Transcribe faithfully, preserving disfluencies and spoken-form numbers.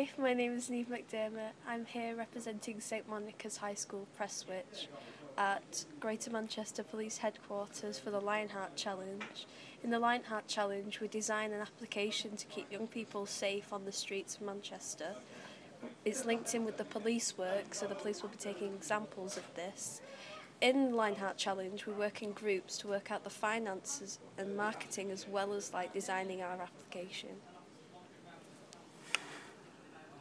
Hi, my name is Neve McDermott. I'm here representing St Monica's High School Presswitch at Greater Manchester Police Headquarters for the Lionheart Challenge. In the Lionheart Challenge, we design an application to keep young people safe on the streets of Manchester. It's linked in with the police work, so the police will be taking examples of this. In Lionheart Challenge, we work in groups to work out the finances and marketing as well as like designing our application.